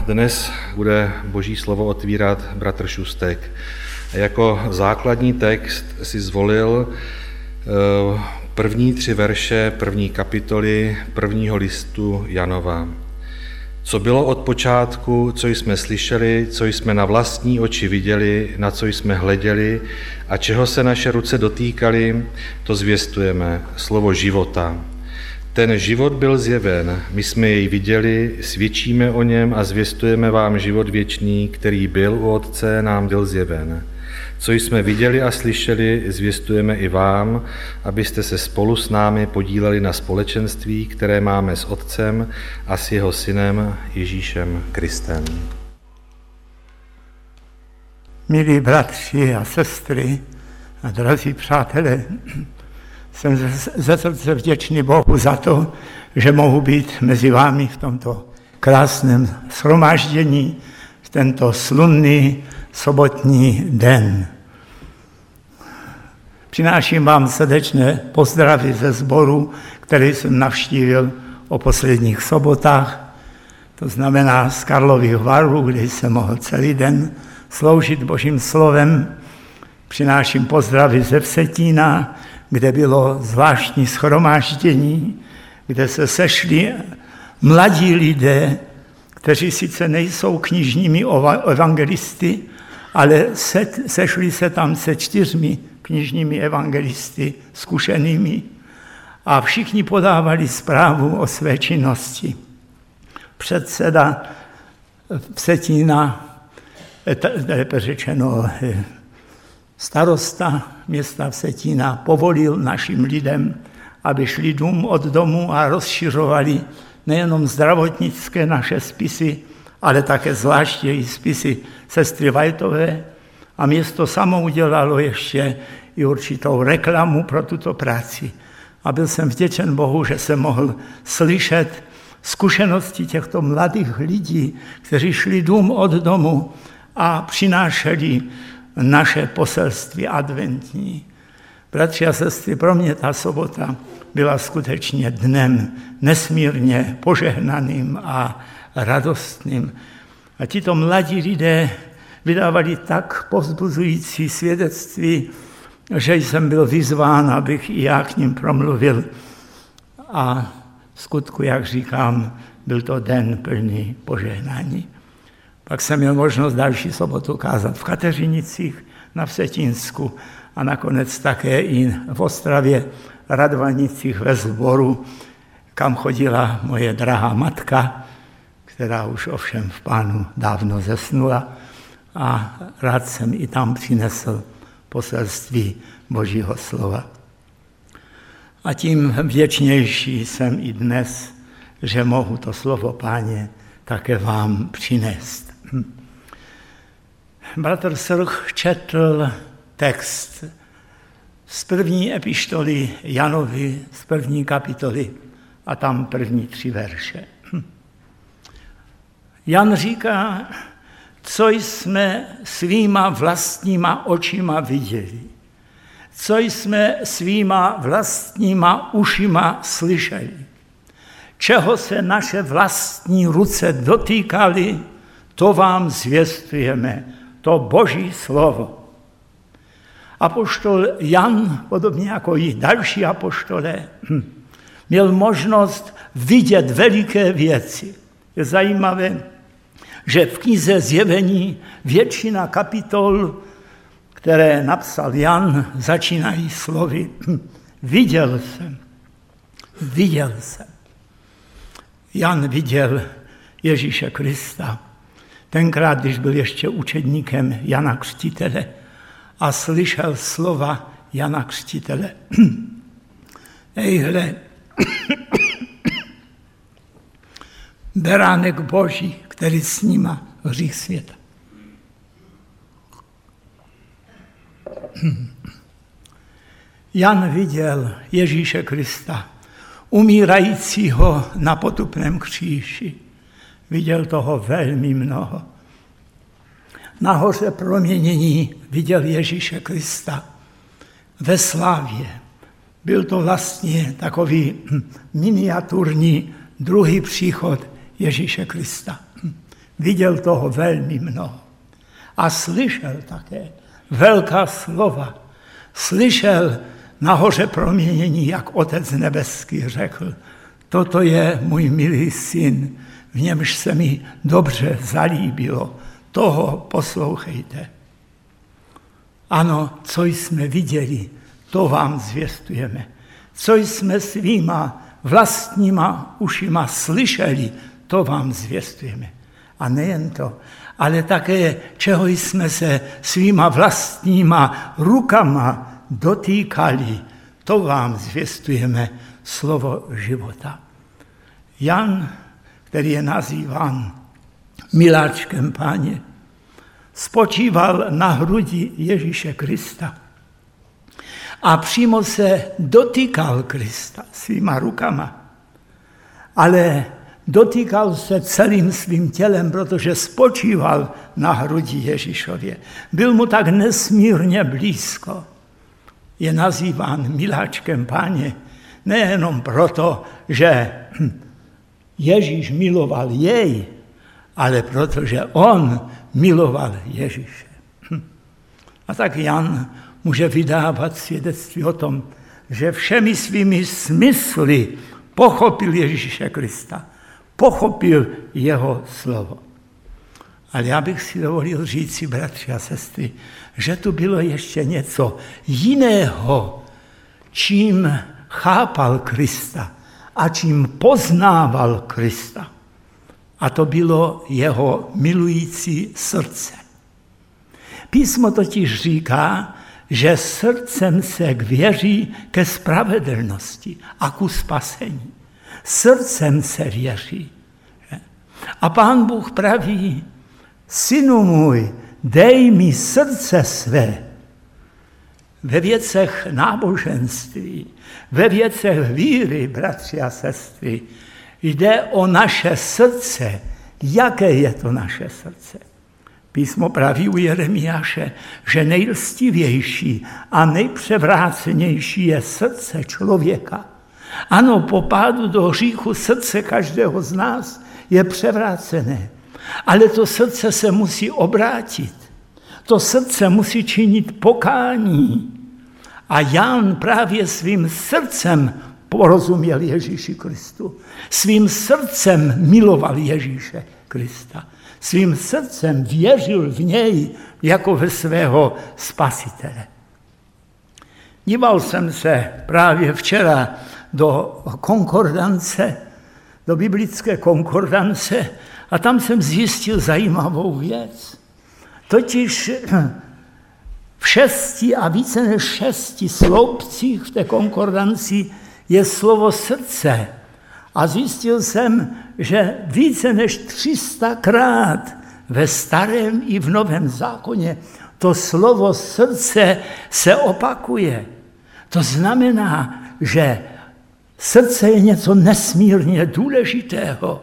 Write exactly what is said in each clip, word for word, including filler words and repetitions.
dnes bude Boží slovo otvírat bratr Šustek. Jako základní text si zvolil první tři verše první kapitoly prvního listu Janova. Co bylo od počátku, co jsme slyšeli, co jsme na vlastní oči viděli, na co jsme hleděli a čeho se naše ruce dotýkaly, to zvěstujeme, slovo života. Ten život byl zjeven, my jsme jej viděli, svědčíme o něm a zvěstujeme vám život věčný, který byl u Otce, nám byl zjeven. Co jsme viděli a slyšeli, zvěstujeme i vám, abyste se spolu s námi podíleli na společenství, které máme s Otcem a s jeho Synem Ježíšem Kristem. Milí bratři a sestry a drazí přátelé, jsem ze srdce vděčný Bohu za to, že mohu být mezi vámi v tomto krásném shromáždění, v tento slunný sobotní den. Přináším vám srdečné pozdravy ze sboru, který jsem navštívil o posledních sobotách, to znamená z Karlových Varů, kde jsem mohl celý den sloužit Božím slovem. Přináším pozdravy ze Vsetína, kde bylo zvláštní shromáždění, kde se sešli mladí lidé, kteří sice nejsou knižními evangelisty, ale se, sešli se tam se čtyřmi knižními evangelisty zkušenými a všichni podávali zprávu o své činnosti. Předseda Vsetína, lépe řečeno starosta města Vsetína, povolil našim lidem, aby šli dům od domu a rozšiřovali nejenom zdravotnické naše spisy, ale také zvláště i spisy sestry Vajtové. A město samo udělalo ještě i určitou reklamu pro tuto práci. A byl jsem vděčen Bohu, že jsem mohl slyšet zkušenosti těchto mladých lidí, kteří šli dům od domu a přinášeli naše poselství adventní. Bratři a sestry, pro mě ta sobota byla skutečně dnem nesmírně požehnaným a radostným. A tito mladí lidé vydávali tak povzbuzující svědectví, že jsem byl vyzván, abych i já k ním promluvil. A v skutku, jak říkám, byl to den plný požehnání. Pak jsem měl možnost další sobotu kázat v Kateřinicích na Vsetínsku a nakonec také i v Ostravě Radvanicích ve sboru, kam chodila moje drahá matka, která už ovšem v Pánu dávno zesnula, a rád jsem i tam přinesl poselství Božího slova. A tím vděčnější jsem i dnes, že mohu to slovo Páně také vám přinést. Bratr Srch četl text z první epištoly Janovi, z první kapitoly a tam první tři verše. Jan říká, co jsme svýma vlastníma očima viděli, co jsme svýma vlastníma ušima slyšeli, čeho se naše vlastní ruce dotýkaly, to vám zvěstujeme, to Boží slovo. Apoštol Jan, podobně jako i další apoštolé, měl možnost vidět veliké věci. Je zajímavé, že v knize Zjevení většina kapitol, které napsal Jan, začínají slovy viděl jsem, viděl jsem. Jan viděl Ježíše Krista, tenkrát, když byl ještě učedníkem Jana Křtitele a slyšel slova Jana Křtitele. Ejhle, beránek Boží, který snímá hřích světa. Jan viděl Ježíše Krista, umírajícího na potupném kříži. Viděl toho velmi mnoho. Nahoře proměnění viděl Ježíše Krista ve slávě. Byl to vlastně takový miniaturní druhý příchod Ježíše Krista. viděl toho velmi mnoho. A slyšel také velká slova. Slyšel nahoře proměnění, jak Otec nebeský řekl, toto je můj milý syn, v němž se mi dobře zalíbilo, toho poslouchejte. Ano, co jsme viděli, to vám zvěstujeme. Co jsme svýma vlastníma ušima slyšeli, to vám zvěstujeme. A nejen to, ale také, čeho jsme se svýma vlastníma rukama dotýkali, to vám zvěstujeme slovo života. Jan, který je nazýván miláčkem Páně, spočíval na hrudi Ježíše Krista a přímo se dotýkal Krista svýma rukama, ale dotýkal se celým svým tělem, protože spočíval na hrudi Ježíšově. Byl mu tak nesmírně blízko. Je nazýván miláčkem Páně nejenom proto, že Ježíš miloval jej, ale protože on miloval Ježíše. A tak Jan může vydávat svědectví o tom, že všemi svými smysly pochopil Ježíše Krista, pochopil jeho slovo. Ale já bych si dovolil říci, bratři a sestry, že tu bylo ještě něco jiného, čím chápal Krista a čím poznával Krista. A to bylo jeho milující srdce. Písmo totiž říká, že srdcem se věří ke spravedlnosti a ku spasení. Srdcem se věří. A Pán Bůh praví, synu můj, dej mi srdce své. Ve věcech náboženství, ve věcech víry, bratři a sestry, jde o naše srdce. Jaké je to naše srdce? Písmo praví u Jeremiáše, že nejlstivější a nejpřevrácenější je srdce člověka. Ano, po pádu do hříchu srdce každého z nás je převrácené, ale to srdce se musí obrátit. To srdce musí činit pokání. A Jan právě svým srdcem porozuměl Ježíši Kristu. Svým srdcem miloval Ježíše Krista. Svým srdcem věřil v něj jako ve svého spasitele. Díval jsem se právě včera do konkordance, do biblické konkordance a tam jsem zjistil zajímavou věc. Totiž v šesti a více než šesti sloupcích v té konkordanci je slovo srdce. A zjistil jsem, že více než tři sta krát ve starém i v novém zákoně to slovo srdce se opakuje. To znamená, že srdce je něco nesmírně důležitého.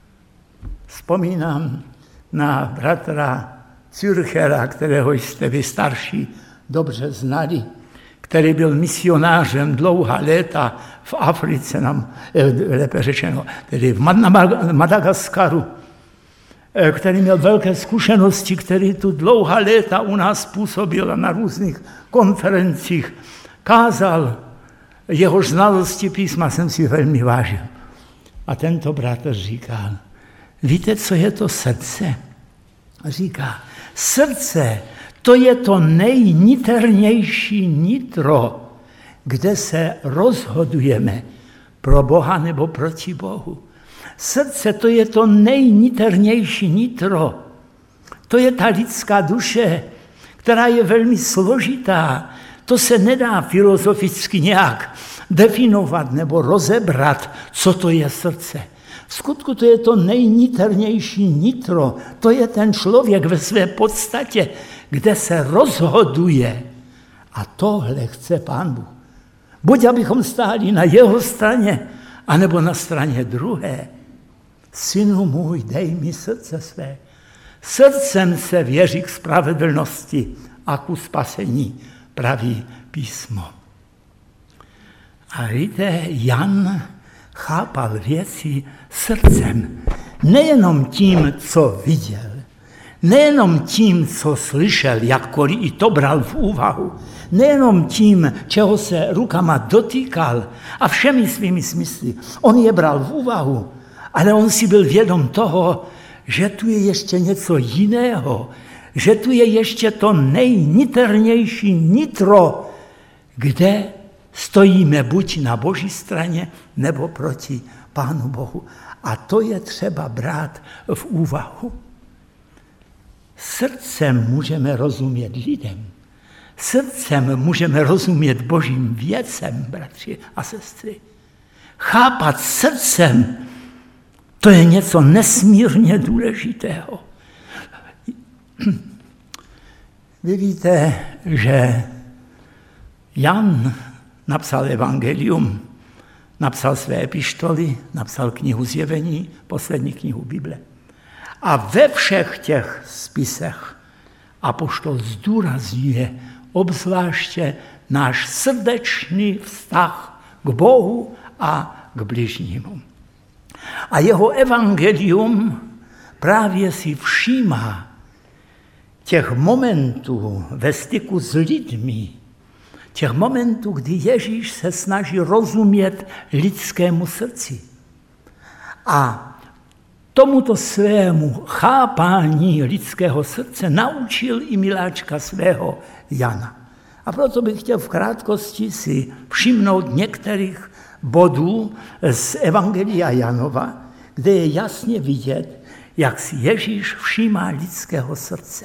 Vzpomínám na bratra Zürchera, kterého jste vy starší dobře znali, který byl misionářem dlouhá léta v Africe, nám, lépe řečeno, tedy v Madagaskaru, který měl velké zkušenosti, který tu dlouhá léta u nás působil a na různých konferencích kázal. Jehož znalosti písma jsem si velmi vážil. A tento bratr říkal, víte, co je to srdce? Říká, srdce, to je to nejniternější nitro, kde se rozhodujeme pro Boha nebo proti Bohu. Srdce, to je to nejniternější nitro. To je ta lidská duše, která je velmi složitá. To se nedá filozoficky nějak definovat nebo rozebrat, co to je srdce. V skutku to je to nejniternější nitro. To je ten člověk ve své podstatě, kde se rozhoduje. A tohle chce Pán Bůh. Buď abychom stáli na jeho straně, anebo na straně druhé. Synu můj, dej mi srdce své. Srdcem se věří k spravedlnosti a ku spasení, praví písmo. A víte, Jan chápal věci srdcem. nejenom tím, co viděl, nejenom tím, co slyšel, jakkoliv i to bral v úvahu, nejenom tím, čeho se rukama dotýkal a všemi svými smysly. On je bral v úvahu, ale on si byl vědom toho, že tu je ještě něco jiného, že tu je ještě to nejniternější nitro, kde stojíme buď na Boží straně, nebo proti Pánu Bohu. A to je třeba brát v úvahu. Srdcem můžeme rozumět lidem. Srdcem můžeme rozumět Božím věcem, bratři a sestry. Chápat srdcem, to je něco nesmírně důležitého. Vy víte, že Jan napsal evangelium, napsal své epištoly, napsal knihu Zjevení, poslední knihu Bible. A ve všech těch spisech apoštol zdůrazňuje obzvláště náš srdečný vztah k Bohu a k bližnímu. A jeho evangelium právě si všímá těch momentů ve styku s lidmi, těch momentů, kdy Ježíš se snaží rozumět lidskému srdci. A tomuto svému chápání lidského srdce naučil i miláčka svého Jana. A proto bych chtěl v krátkosti si všimnout některých bodů z Evangelia Janova, kde je jasně vidět, jak si Ježíš všímá lidského srdce.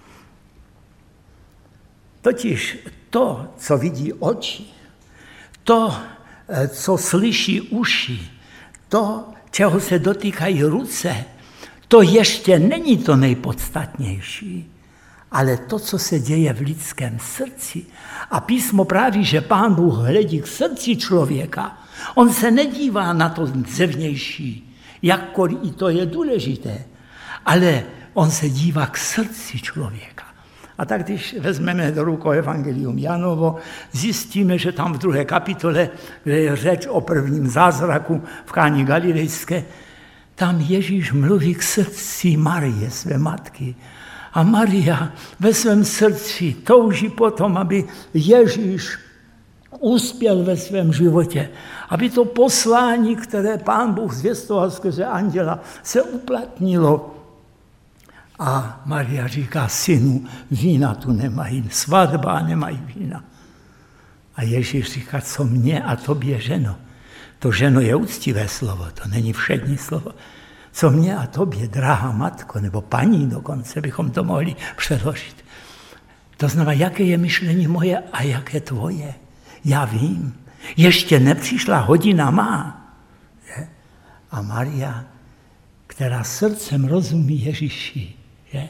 Totiž to, co vidí oči, to, co slyší uši, to, čeho se dotýkají ruce, to ještě není to nejpodstatnější, ale to, co se děje v lidském srdci. A písmo praví, že Pán Bůh hledí k srdci člověka. On se nedívá na to zevnější, jakkoliv i to je důležité, ale on se dívá k srdci člověka. A tak když vezmeme do rukou Evangelium Janovo, zjistíme, že tam v druhé kapitole, kde je řeč o prvním zázraku v Káni Galilejské, tam Ježíš mluví k srdci Marie, své matky. A Maria ve svém srdci touží potom, aby Ježíš uspěl ve svém životě, aby to poslání, které Pán Bůh zvěstoval skrze anděla, se uplatnilo. A Maria říká, synu, vína tu nemají, svatba nemají vína. A Ježíš říká, co mě a tobě, ženo. To ženo je úctivé slovo, to není všední slovo. Co mě a tobě, drahá matko, nebo paní dokonce bychom to mohli přeložit. To znamená, jaké je myšlení moje a jaké tvoje. Já vím, ještě nepřišla hodina má. Je? A Maria, která srdcem rozumí Ježíši, je?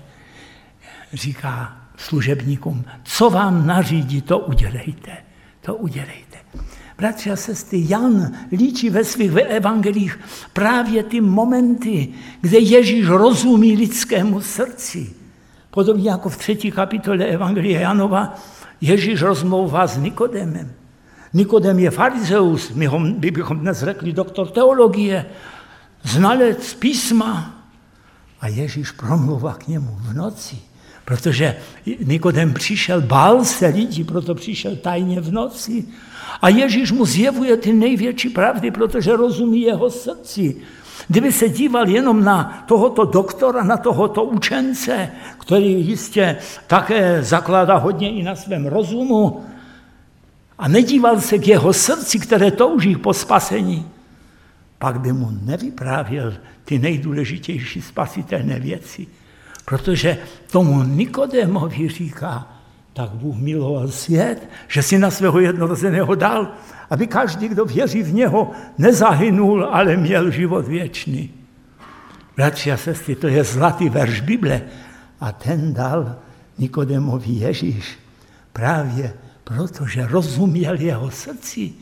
Říká služebníkům, co vám nařídí, to udělejte, to udělejte. Bratři a sestry, Jan líčí ve svých evangelích právě ty momenty, kde Ježíš rozumí lidskému srdci. Podobně jako v třetí kapitole Evangelia Janova Ježíš rozmlouvá s Nikodemem. Nikodem je farizeus, my, ho, my bychom dnes řekli doktor teologie, znalec písma. A Ježíš promluvá k němu v noci, protože Nikodem přišel, bál se lidí, proto přišel tajně v noci. A Ježíš mu zjevuje ty největší pravdy, protože rozumí jeho srdci. Kdyby se díval jenom na tohoto doktora, na tohoto učence, který jistě také zakládá hodně i na svém rozumu, a nedíval se k jeho srdci, které touží po spasení, pak by mu nevyprávěl ty nejdůležitější spasitelné věci. Protože tomu Nikodémovi říká, tak Bůh miloval svět, že si na svého jednorozeného dal, aby každý, kdo věří v něho, nezahynul, ale měl život věčný. Bratři a sestry, to je zlatý verš Bible. A ten dal Nikodémovi Ježíš právě protože rozuměl jeho srdci.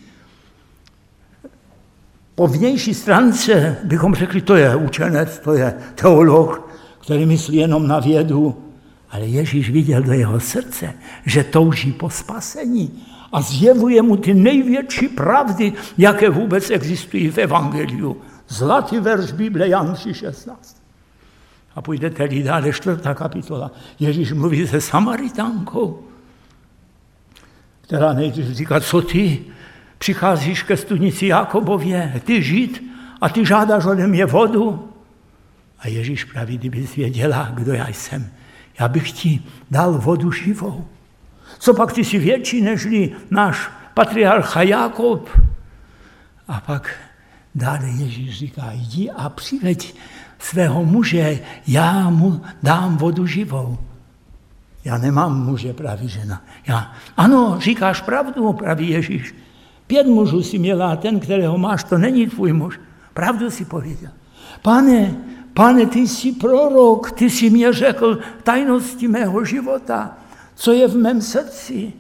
Po vnější stránce bychom řekli, to je učenec, to je teolog, který myslí jenom na vědu. Ale Ježíš viděl do jeho srdce, že touží po spasení a zjevuje mu ty největší pravdy, jaké vůbec existují v evangeliu. Zlatý verš Bible, Jan tři šestnáct. A půjdete-li dále, čtvrtá kapitola. Ježíš mluví se Samaritánkou, která nejdřív říká, co ty přicházíš ke studnici Jakobově, ty Žid, a ty žádáš ode mě vodu. A Ježíš praví, kdybys věděla, kdo já jsem, já bych ti dal vodu živou. Co pak ty jsi větší nežli náš patriarcha Jakob? A pak dále Ježíš říká, jdi a přiveď svého muže, já mu dám vodu živou. Já nemám muže, praví žena. Já, ano, říkáš pravdu, praví Ježíš. Pět mužů si měla a ten, kterého máš, to není tvůj muž. Pravdu si pověděl. Pane, pane, ty jsi prorok, ty jsi mě řekl tajnosti mého života, co je v mém srdci.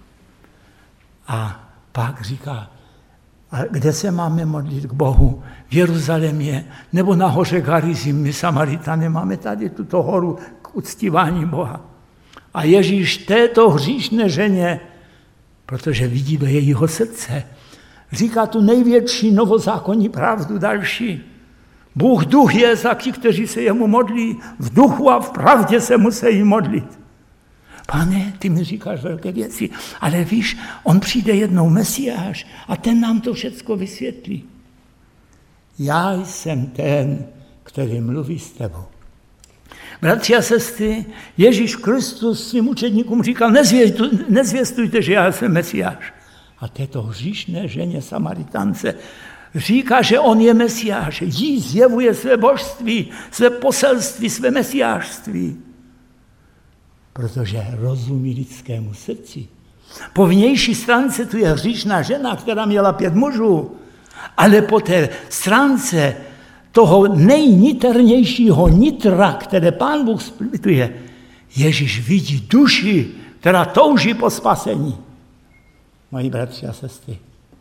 A pak říká, a kde se máme modlit k Bohu? V Jeruzalémě nebo na hoře Garizim? My Samaritané máme tady tuto horu k uctívání Boha. A Ježíš této hříšné ženě, protože vidí do jejího srdce, říká tu největší novozákonní pravdu další. Bůh duch je za ti, kteří se jemu modlí. V duchu a v pravdě se musí modlit. Pane, ty mi říkáš velké věci, ale víš, on přijde jednou Mesiáš a ten nám to všecko vysvětlí. Já jsem ten, který mluví s tebou. Bratři a sestry, Ježíš Kristus svým učedníkům říkal, nezvěstujte, že já jsem Mesiáš. A této hříšné ženě Samaritance říká, že on je Mesiáš. Jí zjevuje své božství, své poselství, své mesiášství. Protože rozumí lidskému srdci. Po vnější stránce tu je hříšná žena, která měla pět mužů, ale po té stránce toho nejniternějšího nitra, které Pán Bůh splituje, Ježíš vidí duši, která touží po spasení. Moji bratři a sestry,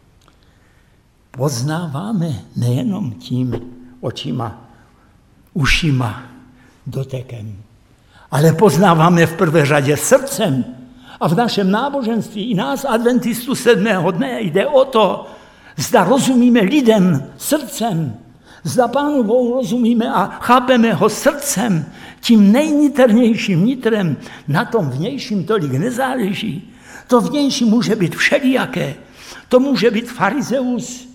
poznáváme nejenom tím očima, ušima, dotekem, ale poznáváme v prvé řadě srdcem. A v našem náboženství i nás, adventistů sedmého dne, jde o to, zda rozumíme lidem srdcem, zda Pánu Bohu rozumíme a chápeme ho srdcem, tím nejniternějším nitrem, na tom vnějším tolik nezáleží. To vnější může být všelijaké. To může být farizeus,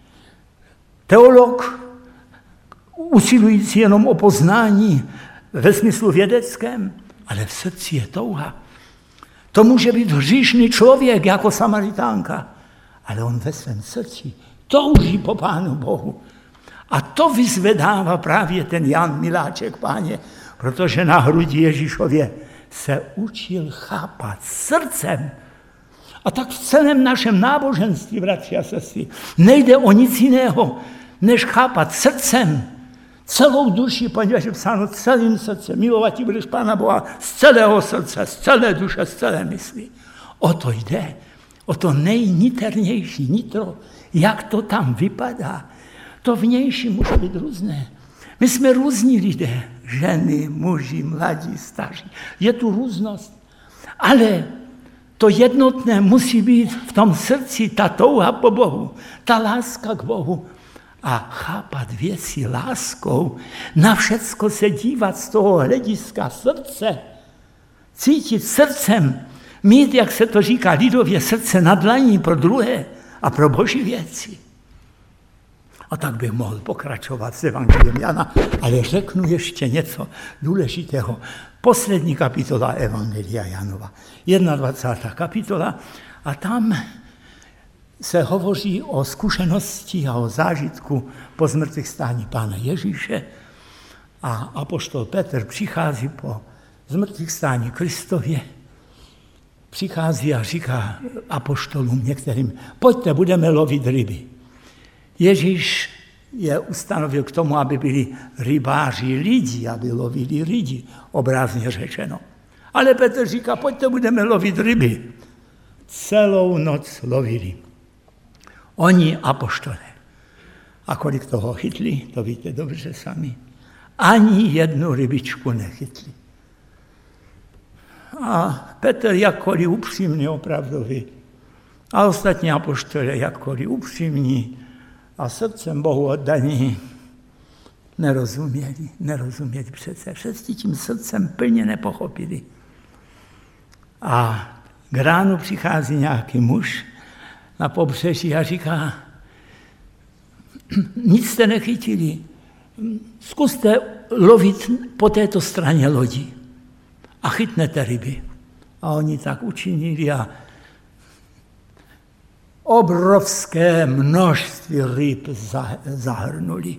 teolog, usilující jenom o poznání ve smyslu vědeckém, ale v srdci je touha. To může být hříšný člověk jako Samaritánka, ale on ve svém srdci touží po Pánu Bohu. A to vyzvedává právě ten Jan Miláček, Páně, protože na hrudi Ježíšově se učil chápat srdcem. A tak v celém našem náboženství, bratři a sestry, nejde o nic jiného, než chápat srdcem, celou duši, poněvadž je psáno celým srdcem. Milovat ti budeš Pána Boha z celého srdce, z celé duše, z celé mysli. O to jde, o to nejniternější nitro, jak to tam vypadá. To vnější může být různé. My jsme různí lidé, ženy, muži, mladí, staří. Je tu různost. Ale to jednotné musí být v tom srdci, ta touha po Bohu, ta láska k Bohu. A chápat věci láskou, na všecko se dívat z toho hlediska srdce, cítit srdcem, mít, jak se to říká lidově, srdce na dlaní pro druhé a pro Boží věci. A tak bych mohl pokračovat s evangeliem Jana, ale řeknu ještě něco důležitého. Poslední kapitola evangelia Janova, dvacátá první kapitola, a tam se hovoří o zkušenosti a o zážitku po zmrtvých stání Pána Ježíše. A apoštol Petr přichází po zmrtvých stání Kristově, přichází a říká apoštolům některým, pojďte, budeme lovit ryby. Ježíš je ustanovil k tomu, aby byli rybáři lidí, aby lovili lidi, obrazně řečeno. Ale Petr říká, pojďte, budeme lovit ryby. Celou noc lovili. Oni apoštole. A kolik toho chytli, to víte dobře sami. Ani jednu rybičku nechytli. A Petr jakkoliv upřímný, opravdový, a ostatní apoštole jakkoliv upřímní, a srdcem Bohu oddaní nerozuměli, nerozuměli přece. Přeci tím srdcem plně nepochopili. A k ránu přichází nějaký muž na pobřeží a říká, nic jste nechytili, zkuste lovit po této straně lodi a chytnete ryby. A oni tak učinili a obrovské množství ryb zahrnuli.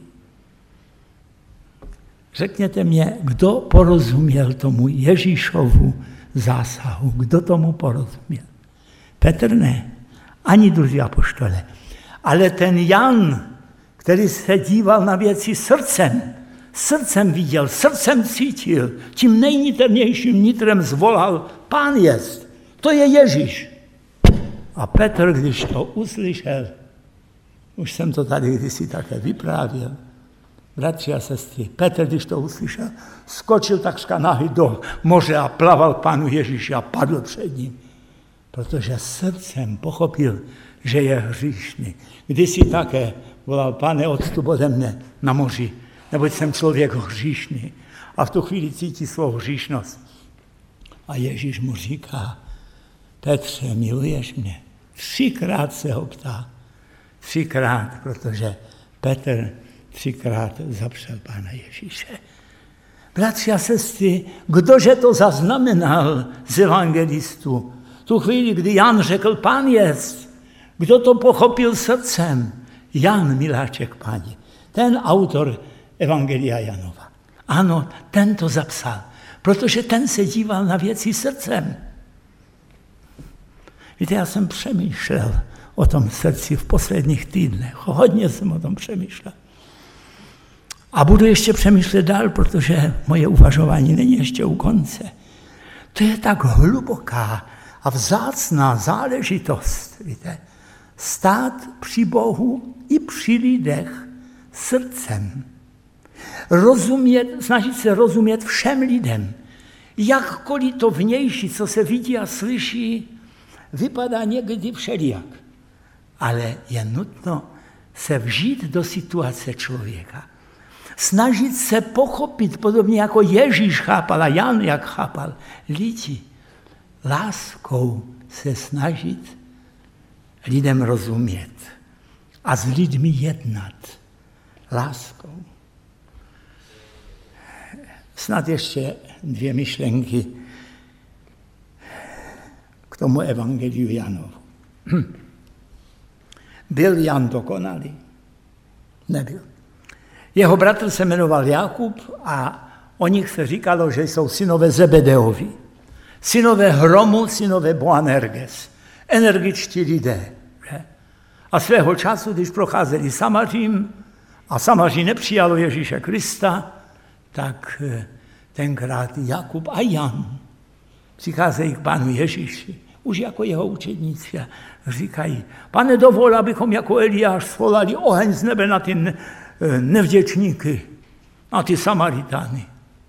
Řekněte mě, kdo porozuměl tomu Ježíšovu zásahu? Kdo tomu porozuměl? Petr ne, ani druzí apoštole. Ale ten Jan, který se díval na věci srdcem, srdcem viděl, srdcem cítil, tím nejniternějším nitrem zvolal, Pán jest, to je Ježíš. A Petr, když to uslyšel, už jsem to tady kdysi také vyprávěl, bratři a sestry, Petr, když to uslyšel, skočil takřka nahý do moře a plaval Pánu Ježíši a padl před ním, protože srdcem pochopil, že je hříšný. Kdysi také volal, Pane, odstup ode mne na moři, neboť jsem člověk hříšný. A v tu chvíli cítí svou hříšnost. A Ježíš mu říká, Petře, miluješ mě? Třikrát se ho ptá. Třikrát, protože Petr třikrát zapřel Pána Ježíše. Bratři a sestry, kdože to zaznamenal z evangelistů? Tu chvíli, kdy Jan řekl, Pán jest, kdo to pochopil srdcem? Jan, miláček Páni, ten autor Evangelia Janova. Ano, ten to zapsal, protože ten se díval na věci srdcem. Víte, já jsem přemýšlel o tom srdci v posledních týdnech. Hodně jsem o tom přemýšlel. A budu ještě přemýšlet dál, protože moje uvažování není ještě u konce. To je tak hluboká a vzácná záležitost, víte, stát při Bohu i při lidech srdcem. Rozumět, snažit se rozumět všem lidem. Jakkoliv to vnější, co se vidí a slyší, vypadá někdy všelijak. Ale je nutno se vžít do situace člověka. Snažit se pochopit, podobně jako Ježíš chápal a Jan jak chápal, lidi. Láskou se snažit lidem rozumět a s lidmi jednat. Láskou. Snad ještě dvě myšlenky k tomu evangeliu Janovu. Byl Jan dokonalý? Nebyl. Jeho bratr se jmenoval Jakub a o nich se říkalo, že jsou synové Zebedeovi. Synové Hromu, synové Boanerges. Energičtí lidé. Že? A svého času, když procházeli Samařím a Samaří nepřijalo Ježíše Krista, tak tenkrát Jakub a Jan přicházejí k Pánu Ježíši, už jako jeho učedníci a říkají, Pane, dovol, abychom jako Eliáš svolali oheň z nebe na ty nevděčníky, na ty Samaritány.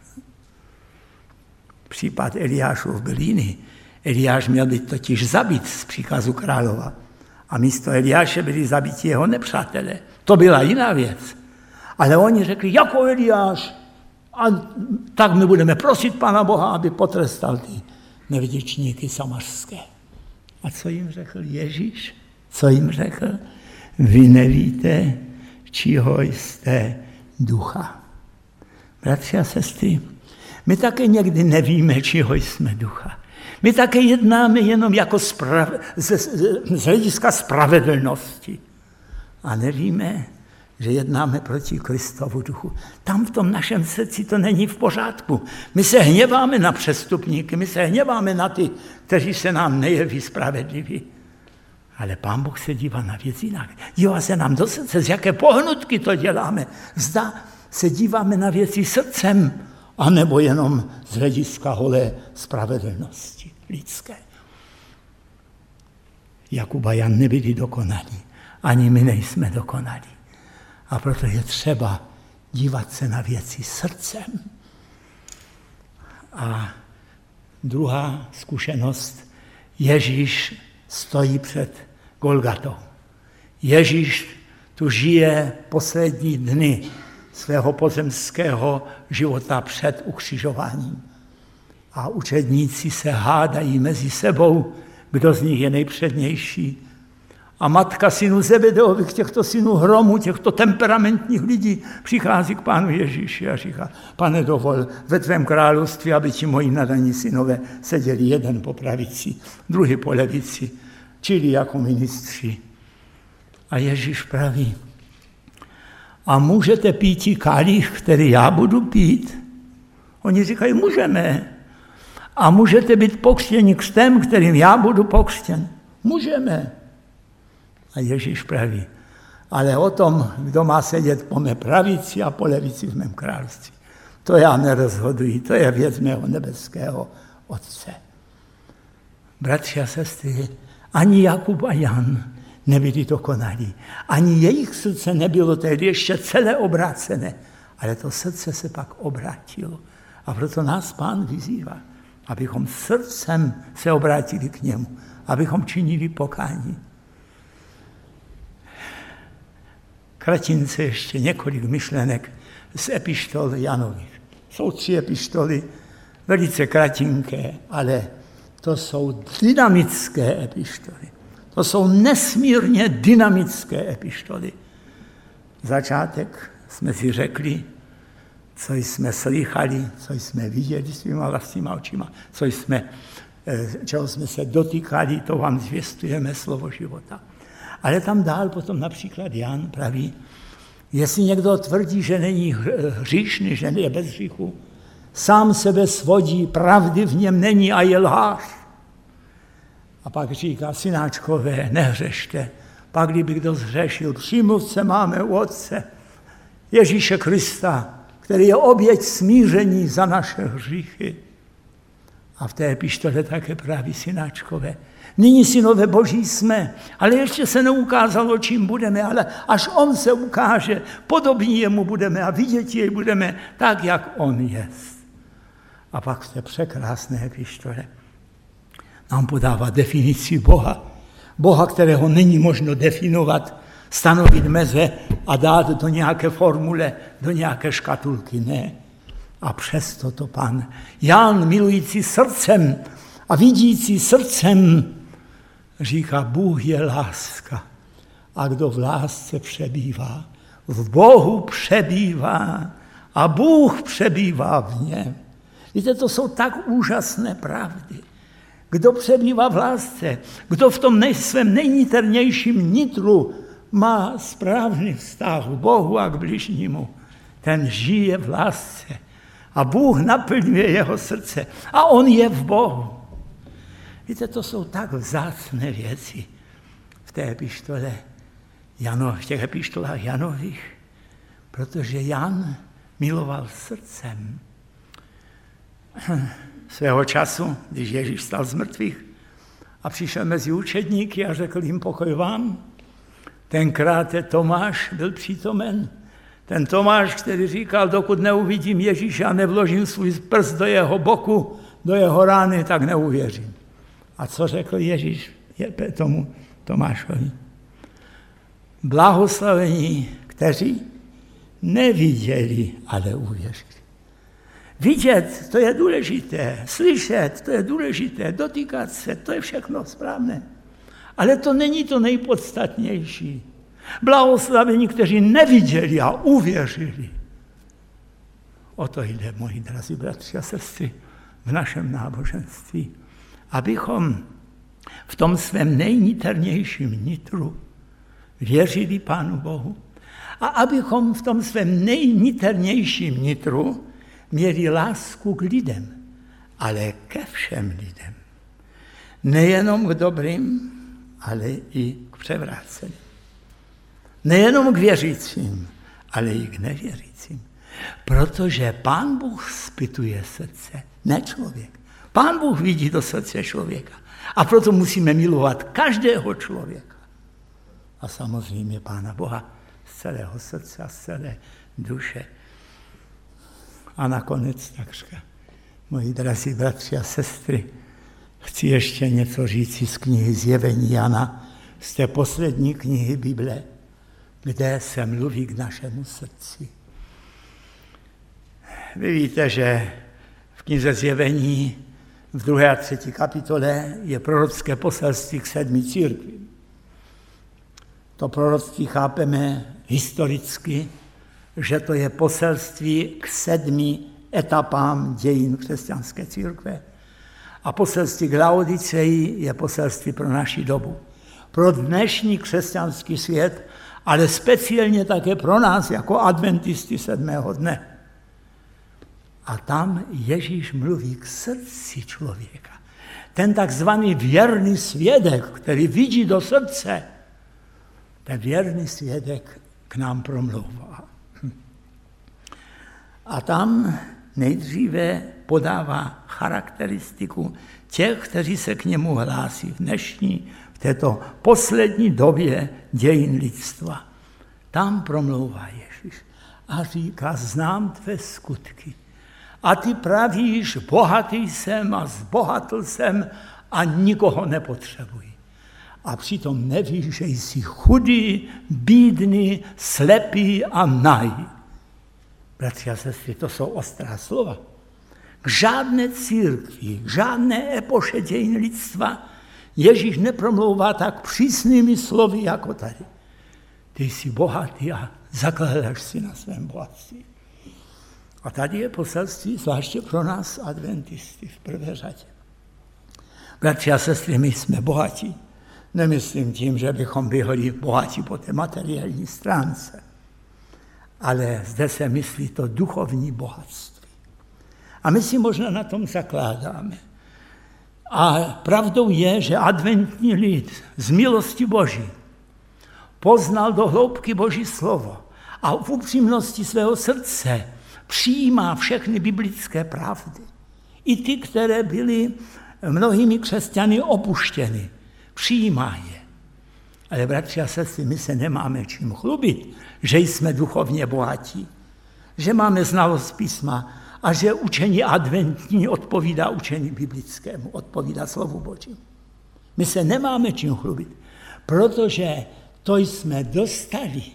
Případ Eliášův byl jiný. Eliáš měl být totiž zabit z příkazu králova a místo Eliáše byli zabiti jeho nepřátelé. To byla jiná věc. Ale oni řekli, jako Eliáš, a tak my budeme prosit Pána Boha, aby potrestal ty nevděčníky samařské. A co jim řekl Ježíš? Co jim řekl? Vy nevíte, čího jste ducha. Bratři a sestry, my také někdy nevíme, čího jsme ducha. My také jednáme jenom jako sprav... z, z hlediska spravedlnosti. A nevíme, že jednáme proti Kristovu duchu. Tam v tom našem srdci to není v pořádku. My se hněváme na přestupníky, my se hněváme na ty, kteří se nám nejeví spravedliví. Ale Pán Bůh se dívá na věc jinak. Dívá se nám do srdce, z jaké pohnutky to děláme. Zda se díváme na věci srdcem, anebo jenom z hlediska holé spravedlnosti lidské. Jakub a Jan nebyli dokonalí. Ani my nejsme dokonalí. A proto je třeba dívat se na věci srdcem. A druhá zkušenost, Ježíš stojí před Golgatou. Ježíš tu žije poslední dny svého pozemského života před ukřižováním. A učedníci se hádají mezi sebou, kdo z nich je nejpřednější. A matka synů Zebedeových, těchto synů hromu, těchto temperamentních lidí, přichází k Pánu Ježíši a říká: Pane, dovol ve tvém království, aby ti moji nadaní synové seděli jeden po pravici, druhý po levici, čili jako ministři. A Ježíš praví: a můžete pít kalich, který já budu pít? Oni říkají: můžeme. A můžete být pokřtěni křtem, kterým já budu pokřtěn? Můžeme. A Ježíš praví: ale o tom, kdo má sedět po mé pravici a po levici v mém království, to já nerozhoduji, to je věc mého nebeského Otce. Bratři a sestry, ani Jakub a Jan nebyli dokonalí. Ani jejich srdce nebylo tehdy ještě celé obrácené, ale to srdce se pak obrátilo. A proto nás Pán vyzývá, abychom srdcem se obrátili k němu, abychom činili pokání. Kratince ještě několik myšlenek z epištol Janových. Jsou tři epištoly, velice kratinké, ale to jsou dynamické epištoly. To jsou nesmírně dynamické epištoly. Začátek jsme si řekli, co jsme slychali, co jsme viděli svýma vlastníma očima, co jsme, čeho jsme se dotýkali, to vám zvěstujeme slovo života. Ale tam dál potom například Jan praví: jestli někdo tvrdí, že není hříšný, že je bez hříchu, sám sebe svodí, pravdy v něm není a je lhář. A pak říká: synáčkové, nehřešte. Pak kdyby kdo zhřešil, přímluvce máme u Otce, Ježíše Krista, který je oběť smíření za naše hříchy. A v té epištole také praví: synáčkové, nyní synové Boží jsme, ale ještě se neukázalo, čím budeme, ale až on se ukáže, podobní jemu budeme a vidět jej budeme tak, jak on je. A pak v té překrásné epištole nám podává definici Boha. Boha, kterého není možno definovat, stanovit meze a dát do nějaké formule, do nějaké škatulky. Ne. A přesto to Pán Jan, milující srdcem a vidící srdcem, říká: Bůh je láska. A kdo v lásce přebývá, v Bohu přebývá a Bůh přebývá v něm. Víte, to jsou tak úžasné pravdy. Kdo přebývá v lásce, kdo v tom nej, svém nejniternějším nitru má správný vztah k Bohu a k bližnímu, ten žije v lásce. A Bůh naplňuje jeho srdce. A on je v Bohu. Víte, to jsou tak vzácné věci v té epištole Jano, v těch epištolách Janových, protože Jan miloval srdcem. Svého času, když Ježíš vstal z mrtvých a přišel mezi učedníky a řekl jim: pokoj vám, tenkrát Tomáš byl přítomen. Ten Tomáš, který říkal: dokud neuvidím Ježíše a nevložím svůj prst do jeho boku, do jeho rány, tak neuvěřím. A co řekl Ježíš tomu Tomášovi? Blahoslavení, kteří neviděli, ale uvěřili. Vidět, to je důležité, slyšet, to je důležité, dotýkat se, to je všechno správné. Ale to není to nejpodstatnější. Blahoslavení, kteří neviděli a uvěřili. O to jde, moji drazí bratři a sestry, v našem náboženství. Abychom v tom svém nejniternějším nitru věřili Pánu Bohu a abychom v tom svém nejniternějším nitru měli lásku k lidem, ale ke všem lidem. Nejenom k dobrým, ale i k převráceným. Nejenom k věřícím, ale i k nevěřícím. Protože Pán Bůh zpytuje srdce, ne člověk. Pán Bůh vidí do srdce člověka. A proto musíme milovat každého člověka. A samozřejmě Pána Boha z celého srdce a z celé duše. A nakonec takřka, moji drazí bratři a sestry, chci ještě něco říci z knihy Zjevení Jana, z té poslední knihy Bible. kde se mluví k našemu srdci. Vy víte, že v knize Zjevení v druhé a třetí kapitole je prorocké poselství k sedmi církvím. To proroctví chápeme historicky, že to je poselství k sedmi etapám dějin křesťanské církve. A poselství k Laodiceji je poselství pro naši dobu. Pro dnešní křesťanský svět, ale speciálně také pro nás jako adventisty sedmého dne. A tam Ježíš mluví k srdci člověka. Ten takzvaný věrný svědek, který vidí do srdce, ten věrný svědek k nám promlouvá. A tam nejdříve podává charakteristiku těch, kteří se k němu hlásí v dnešní, v této poslední době dějin lidstva. Tam promlouvá Ježíš a říká, znám tvé skutky. A ty pravíš, bohatý jsem a zbohatl jsem a nikoho nepotřebuji. A přitom nevíš, že jsi chudý, bídný, slepý a nahý. Bratři a sestry, to jsou ostrá slova. K žádné církvi, k žádné epoše dějin lidstva Ježíš nepromlouvá tak přísnými slovy jako tady. Ty jsi bohatý a zakládáš si na svém bohatství. A tady je poselství zvláště pro nás adventisty v prvé řadě. Bratři a sestry, my jsme bohatí. Nemyslím tím, že bychom byli bohatí po té materiální stránce. Ale zde se myslí to duchovní bohatství. A my si možná na tom zakládáme. A pravdou je, že adventní lid z milosti Boží poznal do hloubky Boží slovo a v upřímnosti svého srdce přijímá všechny biblické pravdy. I ty, které byly mnohými křesťany opuštěny. Přijímá je. Ale bratři a sestry, my se nemáme čím chlubit, že jsme duchovně bohatí, že máme znalost písma a že učení adventní odpovídá učení biblickému, odpovídá slovu Božímu. My se nemáme čím chlubit, protože to jsme dostali.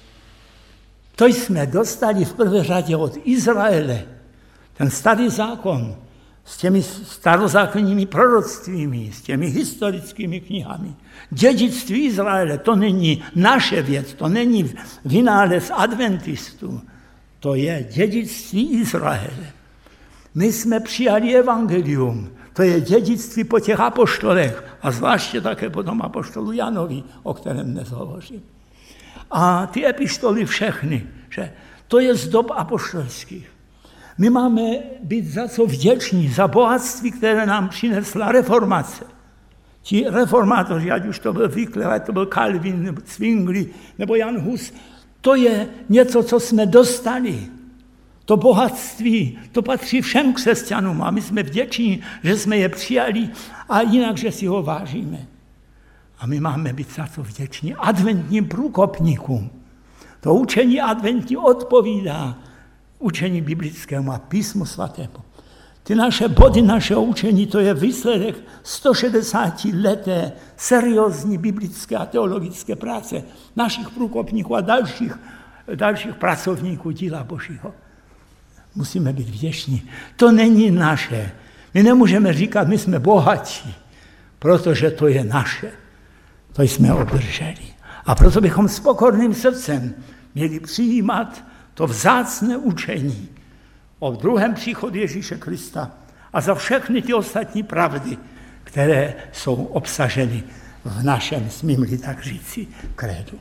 To jsme dostali v prvé řadě od Izraele. Ten starý zákon s těmi starozákonními proroctvími, s těmi historickými knihami. Dědictví Izraele, to není naše věc, to není vynález adventistů. To je dědictví Izraele. My jsme přijali evangelium, to je dědictví po těch apoštolech a zvláště také po tom apoštolu Janovi, o kterém dnes hovořím. A ty epištoly všechny, že to je z dob apoštolských. My máme být za co vděční, za bohatství, které nám přinesla reformace. Ti reformátoři, ať už to byl Wycliffe, ať to byl Calvin, nebo Zwingli, nebo Jan Hus, to je něco, co jsme dostali. To bohatství, to patří všem křesťanům a my jsme vděční, že jsme je přijali a jinak, že si ho vážíme. A my máme být za to vděční adventním průkopníkům. To učení adventní odpovídá učení biblickému a písmu svatému. Ty naše body našeho učení, to je výsledek sto šedesát leté seriózní biblické a teologické práce našich průkopníků a dalších, dalších pracovníků díla Božího. Musíme být vděční. To není naše. My nemůžeme říkat, my jsme bohatí, protože to je naše. To jsme obdrželi. A proto bychom s pokorným srdcem měli přijímat to vzácné učení o druhém příchodu Ježíše Krista a za všechny ty ostatní pravdy, které jsou obsaženy v našem, smím-li tak říci, krédu.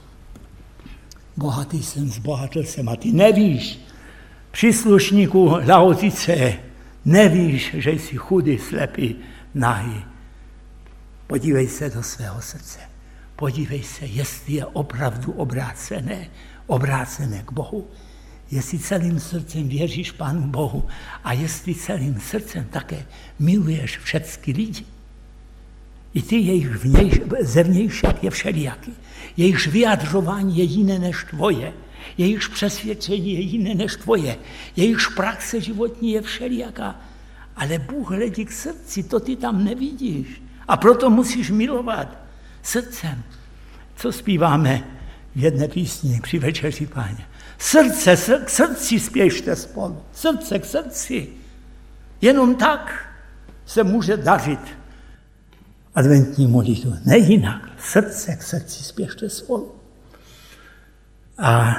Bohatý jsem, zbohatl jsem a ty nevíš, příslušníku Laodice, nevíš, že jsi chudý, slepý, nahý. Podívej se do svého srdce. Podívej se, jestli je opravdu obrácené, obrácené k Bohu. Jestli celým srdcem věříš Pánu Bohu a jestli celým srdcem také miluješ všechny lidi. I ty, jejich vnějš, zevnějšek je všelijaký. Jejich vyjadřování je jiné než tvoje. Jejich přesvědčení je jiné než tvoje. Jejich praxe životní je všelijaká. Ale Bůh hledí k srdci, to ty tam nevidíš. A proto musíš milovat srdcem. Co zpíváme? v jedné písni při večeři Páně. Srdce k srdci spěšte spolu, srdce k srdci. Jenom tak se může dařit adventní modlitbu. Ne jinak, srdce k srdci spěšte spolu. A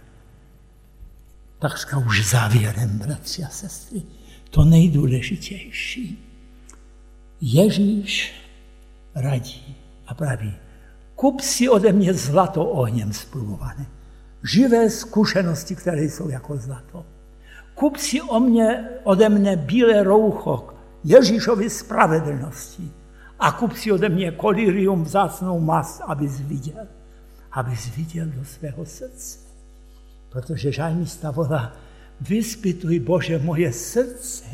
takřka už závěrem, bratři a sestry, to nejdůležitější. Ježíš radí a praví, kup si ode mě zlato ohněm zprůvované, živé zkušenosti, které jsou jako zlato. Kup si o mě, ode mne bílé roucho Ježíšovy spravedlnosti a kup si ode mě kolirium, vzácnou mast, abys viděl, abys viděl do svého srdce. Protože žalmista volá, vyspytuj Bože moje srdce.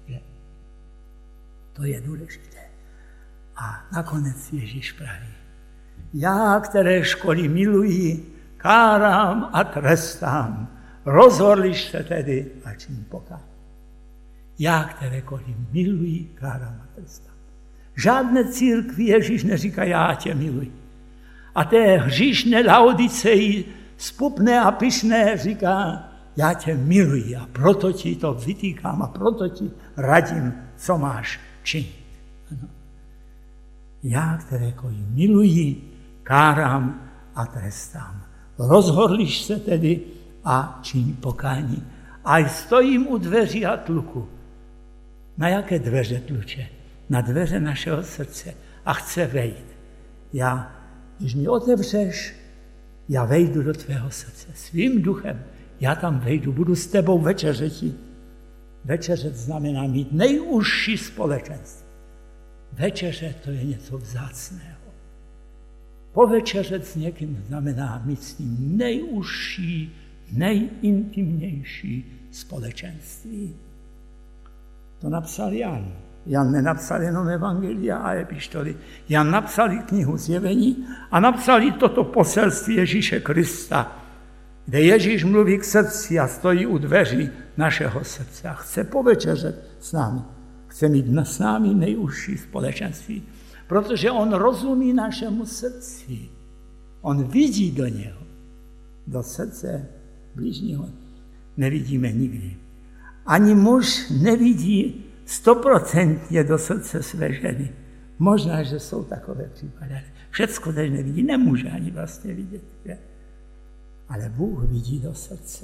To je důležité. A nakonec Ježíš praví, já, které školy miluji, kárám a trestám, rozhorliš se tedy a čin pokání. Já, kterékoliv miluji, kárám a trestám. Žádné církvi Ježíš neříká, já tě miluji. A té hříšné Laodiceji, spupné a pyšné, říká, já tě miluji a proto ti to vytýkám a proto ti radím, co máš činit. Ano. Já, kterékoliv miluji, kárám a trestám. Rozhorliš se tedy a čiň pokání. A stojím u dveří a tluku. Na jaké dveře tluče? Na dveře našeho srdce a chce vejít. Já, když mi otevřeš, já vejdu do tvého srdce svým duchem. Já tam vejdu, budu s tebou večeřeti. Večeřet znamená mít nejužší společenství. Večeře to je něco vzácného. Povečeřet s někým znamená mít s ním nejužší, nejintimnější společenství. To napsal Jan. Jan nenapsal jenom evangelia a epištoly. Jan napsal i knihu Zjevení a napsal i toto poselství Ježíše Krista, kde Ježíš mluví k srdci a stojí u dveří našeho srdce a chce povečeřet s námi. Chce mít s námi nejužší společenství, protože on rozumí našemu srdci. On vidí do něho. Do srdce blížního nevidíme nikdy. Ani muž nevidí stoprocentně do srdce své ženy. Možná, že jsou takové případy. Všecko teď nevidí, nemůže ani vlastně vidět. Je? Ale Bůh vidí do srdce.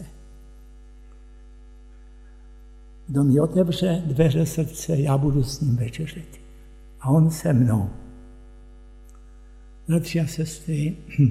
Kdo mi otevře dveře srdce, já budu s ním večeřet. A on se mnou. Bratři a sestry,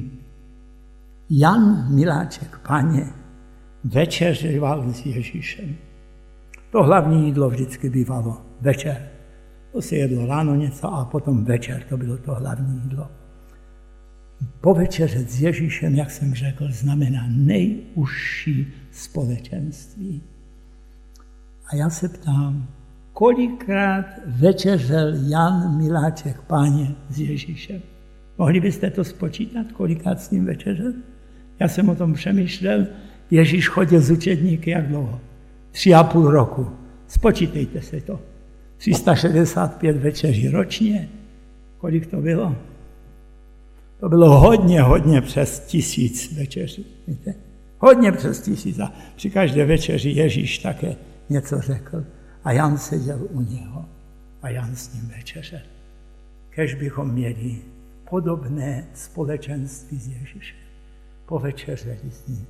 Jan Miláček, Páně, večeřoval s Ježíšem. To hlavní jídlo vždycky bývalo večer. To se jedlo ráno něco a potom večer, to bylo to hlavní jídlo. Povečeřet s Ježíšem, jak jsem řekl, znamená nejužší společenství. A já se ptám, kolikrát večeřel Jan Miláček, Páně, s Ježíšem? Mohli byste to spočítat, kolikrát s ním večeřel? Já jsem o tom přemýšlel. Ježíš chodil z učedníky jak dlouho? Tři a půl roku. Spočítejte se to. tři sta šedesát pět večeří ročně. Kolik to bylo? To bylo hodně, hodně přes tisíc večeří. Víte? Hodně přes tisíc. A při každé večeři Ježíš také něco řekl. A Jan seděl u něho. A Jan s ním večeřel. Kéž bychom měli podobné společenství s Ježíšem. Povečeřeli s ním.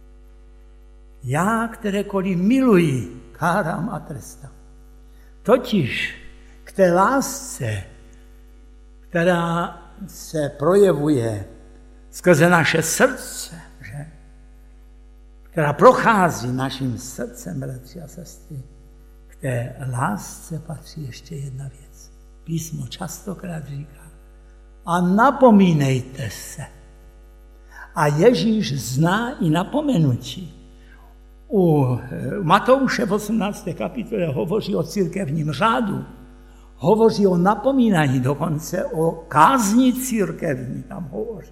Já, kterékoliv miluji, kárám a trestám. Totiž k té lásce, která se projevuje skrze naše srdce, že? Která prochází naším srdcem, bratři a sestry, k té lásce patří ještě jedna věc. Písmo častokrát říká, a napomínejte se. A Ježíš zná i napomenutí. U Matouše v osmnácté kapitole hovoří o církevním řádu, hovoří o napomínání, dokonce o kázni církevní tam hovoří.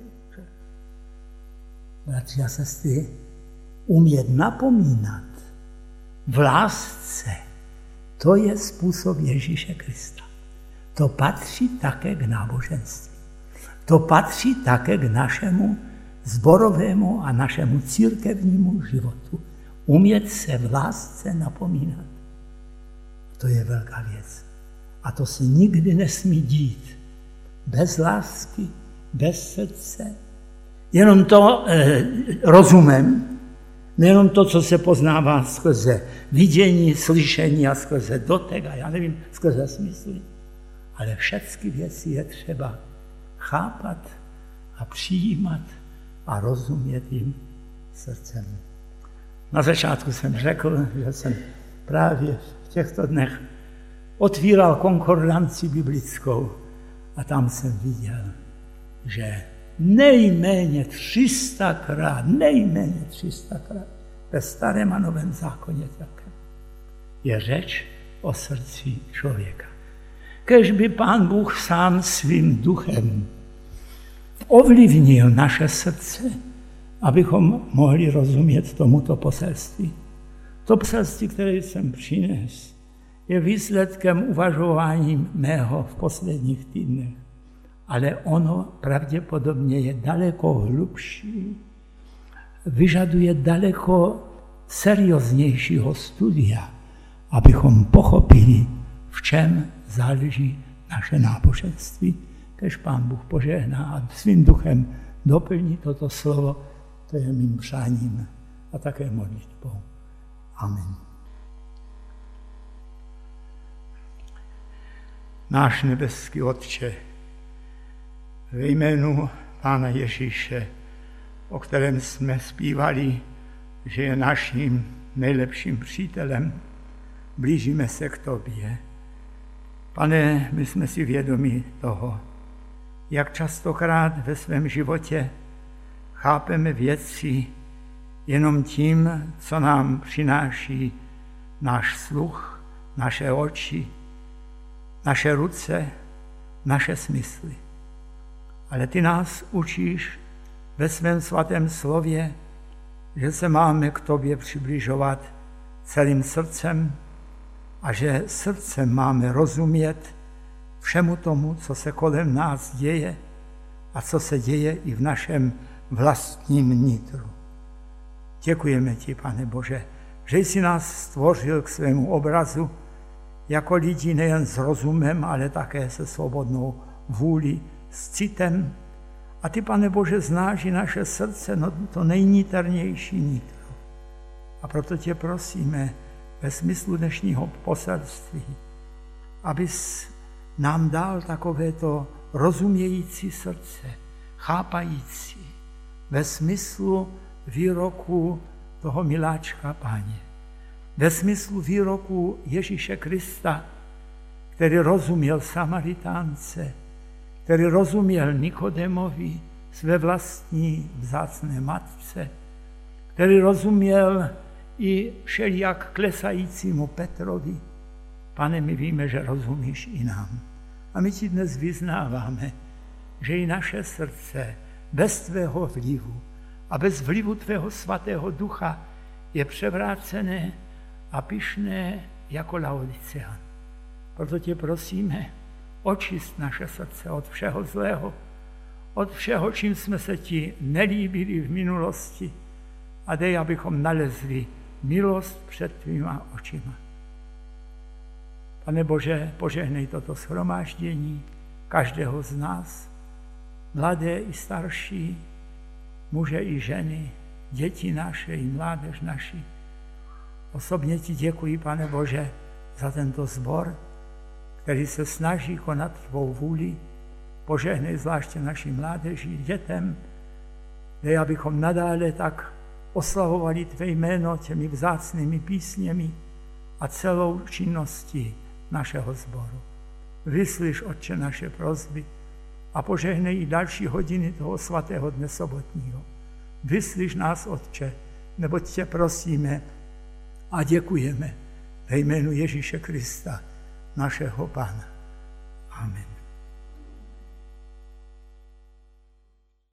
Bratři a sestry, umět napomínat v lásce, to je způsob Ježíše Krista. To patří také k náboženství. To patří také k našemu zborovému a našemu církevnímu životu. Umět se v lásce napomínat. To je velká věc. A to se nikdy nesmí dít. Bez lásky, bez srdce. Jenom to eh, rozumem, nejenom to, co se poznává skrze vidění, slyšení a skrze dotek a já nevím, skrze smysly. Ale všechny věci je třeba chápat a přijímat a rozumět jim srdcem. Na začátku jsem řekl, že jsem právě v těchto dnech otvíral konkordanci biblickou a tam jsem viděl, že nejméně tři sta krát, nejméně tři sta krát ve Starém a Novém zákoně také je řeč o srdci člověka. Kéž by Pán Bůh sám svým duchem ovlivnil naše srdce, abychom mohli rozumět tomuto poselství. To poselství, které jsem přinesl, je výsledkem uvažování mého v posledních týdnech, ale ono pravděpodobně je daleko hlubší, vyžaduje daleko serióznějšího studia, abychom pochopili, v čem záleží naše náboženství. Kež Pán Bůh požehná a svým duchem doplní toto slovo, to je mým přáním a také modlitbou. Amen. Náš nebeský Otče, ve jménu Pána Ježíše, o kterém jsme zpívali, že je naším nejlepším přítelem, blížíme se k Tobě. Pane, my jsme si vědomi toho, jak častokrát ve svém životě chápeme věci jenom tím, co nám přináší náš sluch, naše oči, naše ruce, naše smysly. Ale ty nás učíš ve svém svatém slově, že se máme k Tobě přibližovat celým srdcem a že srdcem máme rozumět všemu tomu, co se kolem nás děje a co se děje i v našem vlastním nitru. Děkujeme Ti, Pane Bože, že jsi nás stvořil k svému obrazu jako lidi nejen s rozumem, ale také se svobodnou vůli, s citem. A Ty, Pane Bože, znáš i naše srdce, no to nejniternější nitro. A proto Tě prosíme ve smyslu dnešního poselství, abys nám dal takovéto rozumějící srdce, chápající, ve smyslu výroku toho miláčka Páně, ve smyslu výroku Ježíše Krista, který rozuměl Samaritánce, který rozuměl Nikodemovi, své vlastní vzácné matce, který rozuměl i všelijak klesajícímu Petrovi. Pane, my víme, že rozumíš i nám. A my Ti dnes vyznáváme, že i naše srdce bez Tvého vlivu a bez vlivu Tvého svatého ducha je převrácené a pyšné jako Laodicean. Proto Tě prosíme, očist naše srdce od všeho zlého, od všeho, čím jsme se Ti nelíbili v minulosti a dej, abychom nalezli milost před Tvýma očima. Pane Bože, požehnej toto shromáždění každého z nás, mladé i starší, muže i ženy, děti naše i mládež naši. Osobně Ti děkuji, Pane Bože, za tento sbor, který se snaží konat Tvou vůli. Požehnej zvláště našim mládeži, dětem, dej, abychom nadále tak oslavovali Tvé jméno těmi vzácnými písněmi a celou činností našeho sboru. Vyslyš, Otče, naše prosby a požehnej i další hodiny toho svatého dne sobotního. Vyslyš nás, Otče, neboť Tě prosíme a děkujeme ve jménu Ježíše Krista, našeho Pána. Amen.